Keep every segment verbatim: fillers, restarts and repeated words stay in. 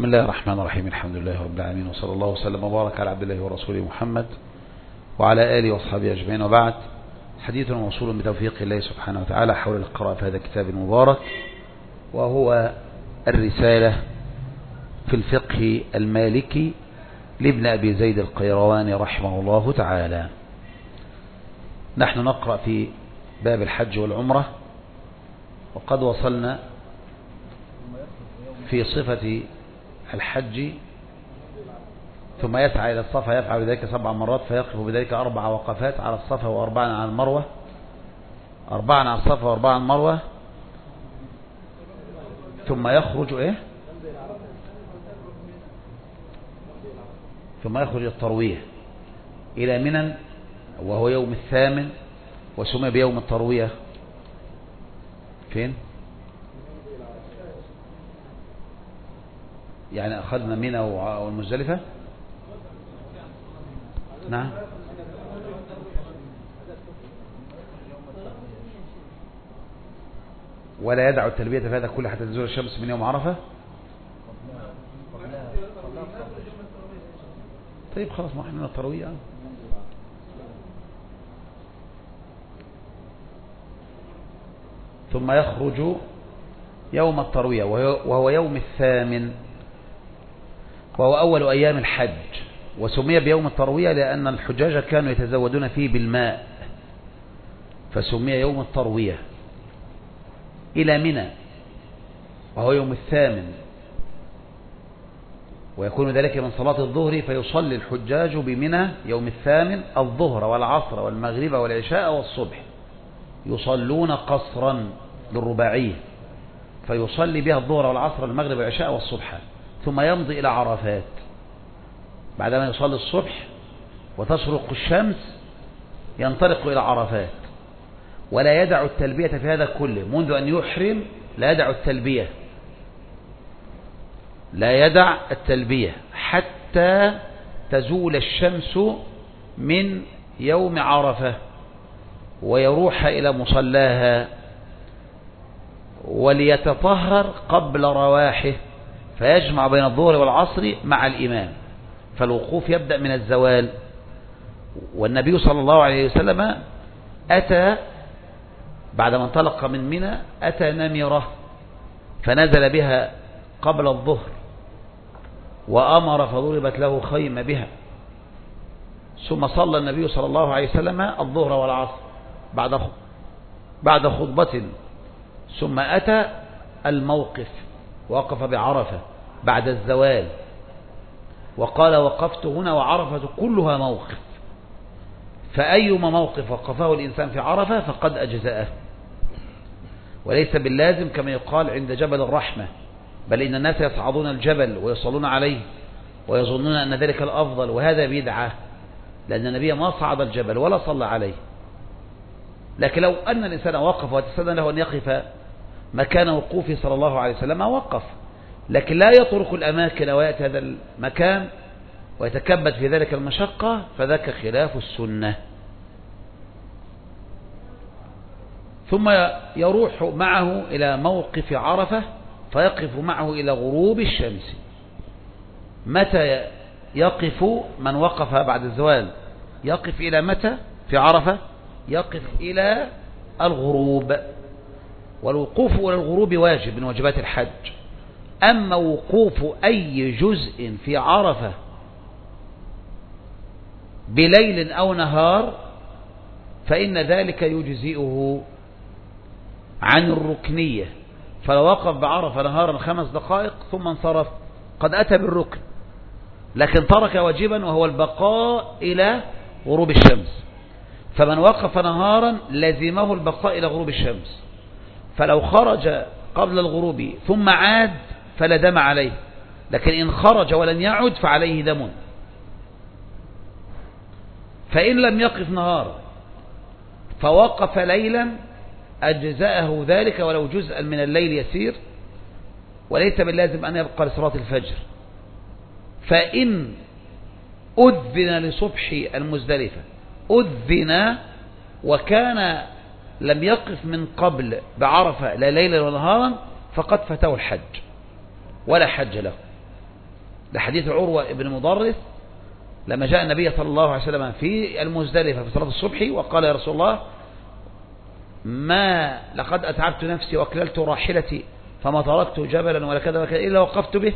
بسم الله الرحمن الرحيم. الحمد لله رب العالمين، وصلى الله وسلم وبارك على عبد الله ورسوله محمد وعلى آله وأصحابه أجمعين، وبعد. حديث موصول بتوفيق الله سبحانه وتعالى حول القراءة في هذا الكتاب المبارك، وهو الرسالة في الفقه المالكي لابن أبي زيد القيرواني رحمه الله تعالى. نحن نقرأ في باب الحج والعمرة، وقد وصلنا في صفة الحج: ثم يسعى إلى الصفا يفعل بذلك سبع مرات فيقف بذلك أربع وقفات على الصفا وأربعا على المروة، أربعا على الصفا وأربعا على المروة، ثم يخرج إيه ثم يخرج التروية إلى منى، وهو يوم الثامن، وسمي بيوم التروية فين؟ يعني أخذنا منى والمزدلفة. نعم. ولا يدع التلبية في هذا كله حتى تزول الشمس من يوم عرفة. طيب خلاص، ما احنا التروية. ثم يخرج يوم التروية وهو يوم الثامن، وهو أول أيام الحج، وسمي بيوم التروية لأن الحجاج كانوا يتزودون فيه بالماء، فسمي يوم التروية. إلى منى وهو يوم الثامن، ويكون ذلك من صلاة الظهر، فيصلي الحجاج بمنى يوم الثامن الظهر والعصر والمغرب والعشاء والصبح، يصلون قصرا بالرباعية، فيصلي بها الظهر والعصر والمغرب والعشاء والصبح، ثم يمضي إلى عرفات بعدما يصلي الصبح وتشرق الشمس، ينطلق إلى عرفات، ولا يدع التلبية في هذا كله منذ أن يحرم. لا يدع التلبية لا يدع التلبية حتى تزول الشمس من يوم عرفة، ويروح إلى مصلاها وليتطهر قبل رواحه، فيجمع بين الظهر والعصر مع الإمام، فالوقوف يبدأ من الزوال. والنبي صلى الله عليه وسلم أتى بعدما انطلق من منى، أتى نمرة فنزل بها قبل الظهر، وأمر فضربت له خيمة بها، ثم صلى النبي صلى الله عليه وسلم الظهر والعصر بعد بعد خطبة، ثم أتى الموقف وقف بعرفة بعد الزوال، وقال: وقفت هنا وعرفة كلها موقف، فأيما موقف وقفه الإنسان في عرفة فقد أجزأه، وليس باللازم كما يقال عند جبل الرحمة، بل إن الناس يصعدون الجبل ويصلون عليه ويظنون أن ذلك الأفضل، وهذا بدعة، لأن النبي ما صعد الجبل ولا صلى عليه. لكن لو أن الإنسان وقف وتسنى له أن يقف مكان وقوفه صلى الله عليه وسلم وقف، لكن لا يترك الأماكن ويأتي هذا المكان ويتكبد في ذلك المشقة، فذاك خلاف السنة. ثم يروح معه إلى موقف عرفة فيقف معه إلى غروب الشمس. متى يقف من وقف بعد الزوال؟ يقف إلى متى في عرفة؟ يقف إلى الغروب، والوقوف إلى الغروب واجب من واجبات الحج. أما وقوف أي جزء في عرفة بليل أو نهار فإن ذلك يجزئه عن الركنية، فلو وقف بعرفة نهارا خمس دقائق ثم انصرف قد أتى بالركن، لكن ترك واجبا وهو البقاء إلى غروب الشمس. فمن وقف نهارا لزمه البقاء إلى غروب الشمس، فلو خرج قبل الغروب ثم عاد فلا دم عليه، لكن إن خرج ولن يعد فعليه دم. فإن لم يقف نهارا فوقف ليلا أجزأه ذلك ولو جزءا من الليل يسير، وليس باللازم أن يبقى لصلاة الفجر. فإن أذن لصبح المزدلفة أذن وكان لم يقف من قبل بعرفة لا ليلا ولا نهارا فقد فاته الحج ولا حج له. لحديث عروة بن مضرس لما جاء النبي صلى الله عليه وسلم في المزدلفة في صلاة الصبح وقال يا رسول الله ما لقد أتعبت نفسي وأكللت راحلتي فما تركت جبلا ولا كذا وكذا إلا وقفت به.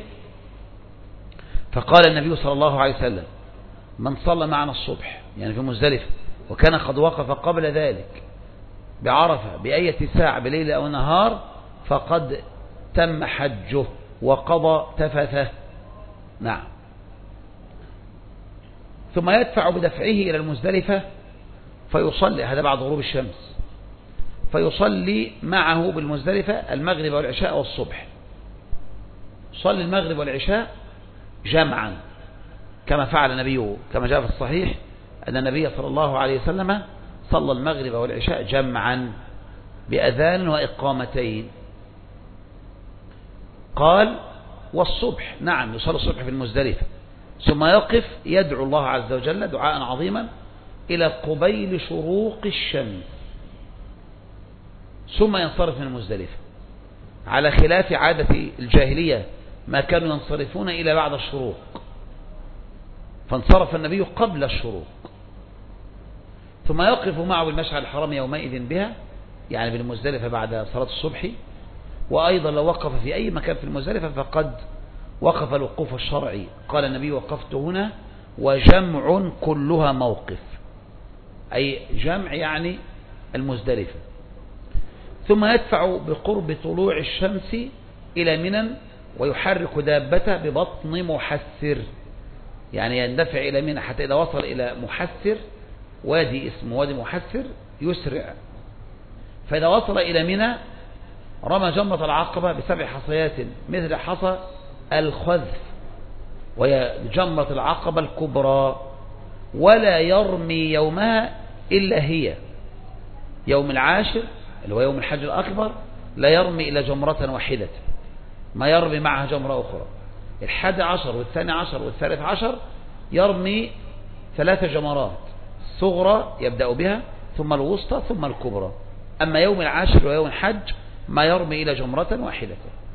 فقال النبي صلى الله عليه وسلم من صلى معنا الصبح يعني في مزدلفة وكان قد وقف قبل ذلك بعرفة بأية ساعة بليل أو نهار فقد تم حجه وقضى تفثه. نعم. ثم يدفع بدفعه إلى المزدلفة فيصلي، هذا بعد غروب الشمس، فيصلي معه بالمزدلفة المغرب والعشاء والصبح. صلي المغرب والعشاء جمعا كما فعل النبي كما جاء في الصحيح أن النبي صلى الله عليه وسلم صلى المغرب والعشاء جمعا بأذان وإقامتين. قال والصبح نعم يصلي الصبح في المزدلفة ثم يقف يدعو الله عز وجل دعاء عظيما إلى قبيل شروق الشمس ثم ينصرف من المزدلفة، على خلاف عادة الجاهلية ما كانوا ينصرفون إلى بعد الشروق، فانصرف النبي قبل الشروق. ثم يقف معه بالمشعر الحرام يومئذ بها يعني بالمزدلفة بعد صلاة الصبح. وأيضا لو وقف في أي مكان في المزدلفة فقد وقف الوقوف الشرعي. قال النبي وقفت هنا وجمع كلها موقف، أي جمع يعني المزدلفة. ثم يدفع بقرب طلوع الشمس إلى منى ويحرك دابته ببطن محسر، يعني يندفع إلى منى حتى إذا وصل إلى محسر وادي اسمه وادي محسر يسرع، فإذا وصل إلى منى رمى جمرة العقبة بسبع حصيات مثل حصى الخذف وهي جمرة العقبة الكبرى، ولا يرمي يومها إلا هي. يوم العاشر اللي هو يوم الحج الأكبر لا يرمي إلا جمرة واحدة، ما يرمي معها جمرة أخرى. الحادي عشر والثاني عشر والثالث عشر يرمي ثلاث جمرات، الصغرى يبدأ بها ثم الوسطى ثم الكبرى. أما يوم العاشر ويوم الحج ما يرمي إلى جمرة واحدة.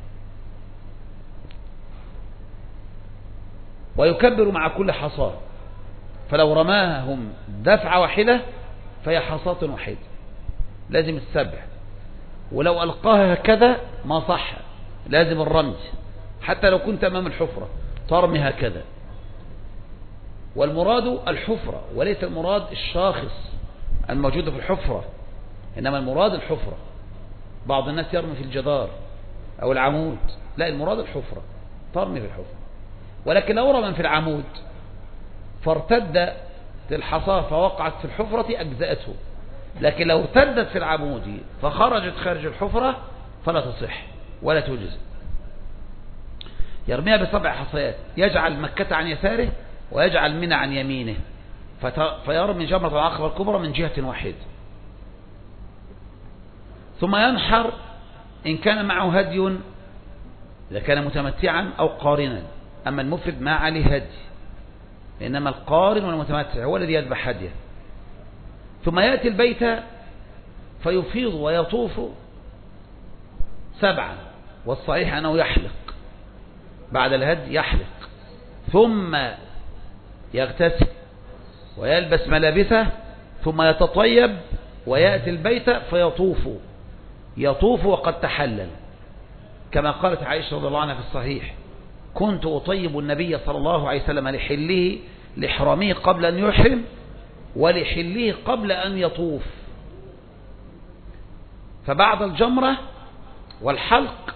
ويكبر مع كل حصاة، فلو رماهم دفعة واحدة فهي حصاة واحدة لازم السبع، ولو ألقاها هكذا ما صح لازم الرمي، حتى لو كنت أمام الحفرة ترمي هكذا. والمراد الحفرة وليس المراد الشاخص الموجود في الحفرة، إنما المراد الحفرة. بعض الناس يرمي في الجدار أو العمود، لا المراد الحفرة، ترمي في الحفرة. ولكن لو رمى في العمود فارتد الحصاة فوقعت في الحفرة أجزأته، لكن لو ارتدت في العمود فخرجت خارج الحفرة فلا تصح ولا توجز. يرميها بسبع حصيات، يجعل مكة عن يساره ويجعل منى عن يمينه، فيرمي جمرة العقبة الكبرى من جهة واحدة. ثم ينحر إن كان معه هدي إذا كان متمتعا أو قارنا، أما المفرد ما عليه هدي، إنما القارن والمتمتع هو الذي يذبح هديه. ثم يأتي البيت فيفيض ويطوف سبعا، والصحيح أنه يحلق بعد الهدي، يحلق ثم يغتسل ويلبس ملابسه ثم يتطيب ويأتي البيت فيطوف يطوف وقد تحلل، كما قالت عائشة رضي الله عنها في الصحيح كنت أطيب النبي صلى الله عليه وسلم لحله لإحرامه قبل أن يحرم ولحله قبل أن يطوف. فبعد الجمرة والحلق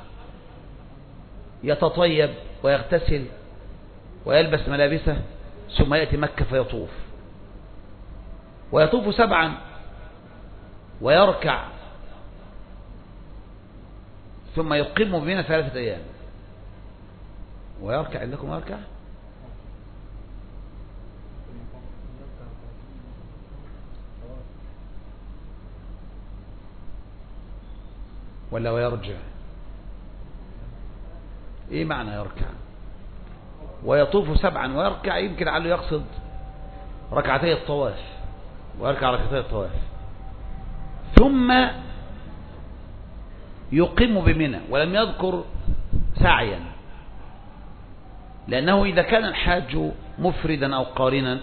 يتطيب ويغتسل ويلبس ملابسه ثم يأتي مكة فيطوف ويطوف سبعا ويركع ثم يقيم بنا ثلاثة أيام ويركع. عندكم يركع ولا ويرجع؟ ايه معنى يركع؟ ويطوف سبعا ويركع، يمكن عليه يقصد ركعتي الطواف ويركع ركعتي الطواف، ثم يقيم بمنى ولم يذكر سعيا، لأنه إذا كان الحاج مفردا أو قارنا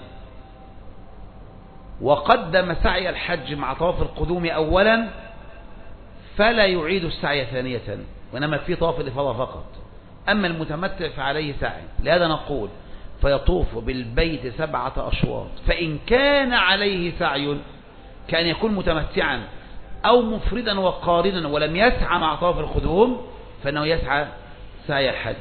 وقدم سعي الحج مع طواف القدوم أولا فلا يعيد السعي ثانية، وإنما في طواف الإفاضة فقط. أما المتمتع فعليه سعي. لهذا نقول فيطوف بالبيت سبعة أشواط، فإن كان عليه سعي كان يكون متمتعا أو مفردا وقارنا ولم يسعى مع طواف القدوم فإنه يسعى سعي الحج،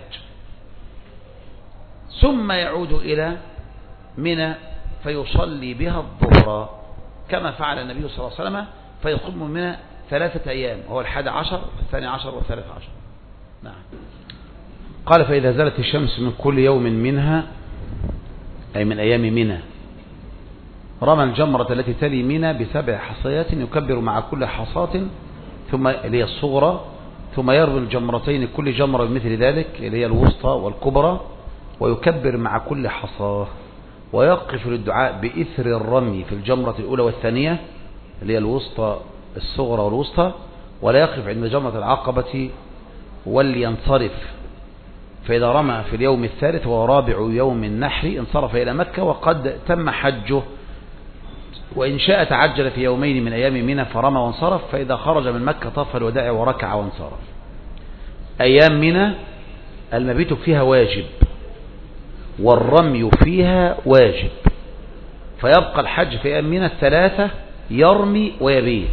ثم يعود إلى منى فيصلي بها الظهر كما فعل النبي صلى الله عليه وسلم، فيقوم منى ثلاثة أيام، هو الحادي عشر والثاني عشر والثالث عشر. نعم. قال فإذا زالت الشمس من كل يوم منها أي من أيام منى رمى الجمرة التي تلي منى بسبع حصيات يكبر مع كل حصاة ثم اللي هي الصغرى، ثم يرمي الجمرتين كل جمرة بمثل ذلك اللي هي الوسطى والكبرى، ويكبر مع كل حصاه، ويقف للدعاء بإثر الرمي في الجمرة الأولى والثانية اللي هي الوسطى الصغرى والوسطى، ولا يقف عند جمرة العقبة ولينصرف. فإذا رمى في اليوم الثالث وهو رابع يوم النحر انصرف إلى مكة وقد تم حجه، وإن شاء تعجل في يومين من أيام منى فرمى وانصرف، فإذا خرج من مكة طاف الوداع وركع وانصرف. أيام منى المبيت فيها واجب والرمي فيها واجب، فيبقى الحج في أيام منى الثلاثة يرمي ويبيت.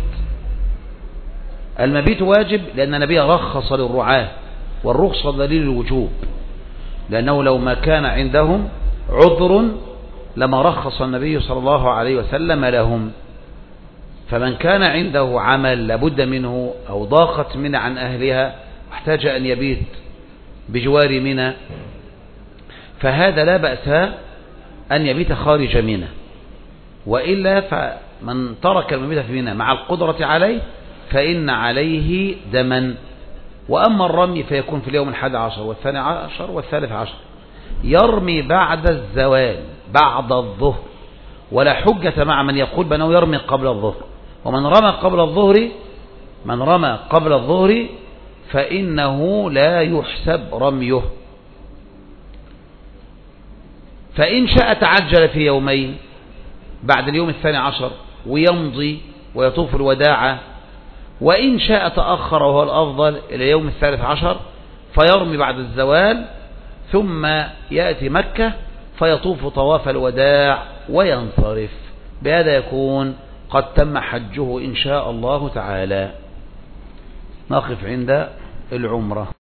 المبيت واجب لأن النبي رخص للرعاة، والرخصة دليل الوجوب، لأنه لو ما كان عندهم عذر لما رخص النبي صلى الله عليه وسلم لهم. فمن كان عنده عمل لابد منه أو ضاقت منى عن أهلها واحتاج أن يبيت بجوار منى فهذا لا بأس أن يبيت خارج منى، وإلا فمن ترك المبيت في منى مع القدرة عليه فإن عليه دما. وأما الرمي فيكون في اليوم الحادي عشر والثاني عشر والثالث عشر، يرمي بعد الزوال بعد الظهر، ولا حجة مع من يقول بأنه يرمي قبل الظهر. ومن رمى قبل الظهر من رمى قبل الظهر فإنه لا يحسب رميه. فإن شاء تعجل في يومين بعد اليوم الثاني عشر ويمضي ويطوف الوداع، وإن شاء تأخر وهو الأفضل إلى يوم الثالث عشر فيرمي بعد الزوال، ثم يأتي مكة فيطوف طواف الوداع وينصرف. بهذا يكون قد تم حجه إن شاء الله تعالى. نقف عند العمرة.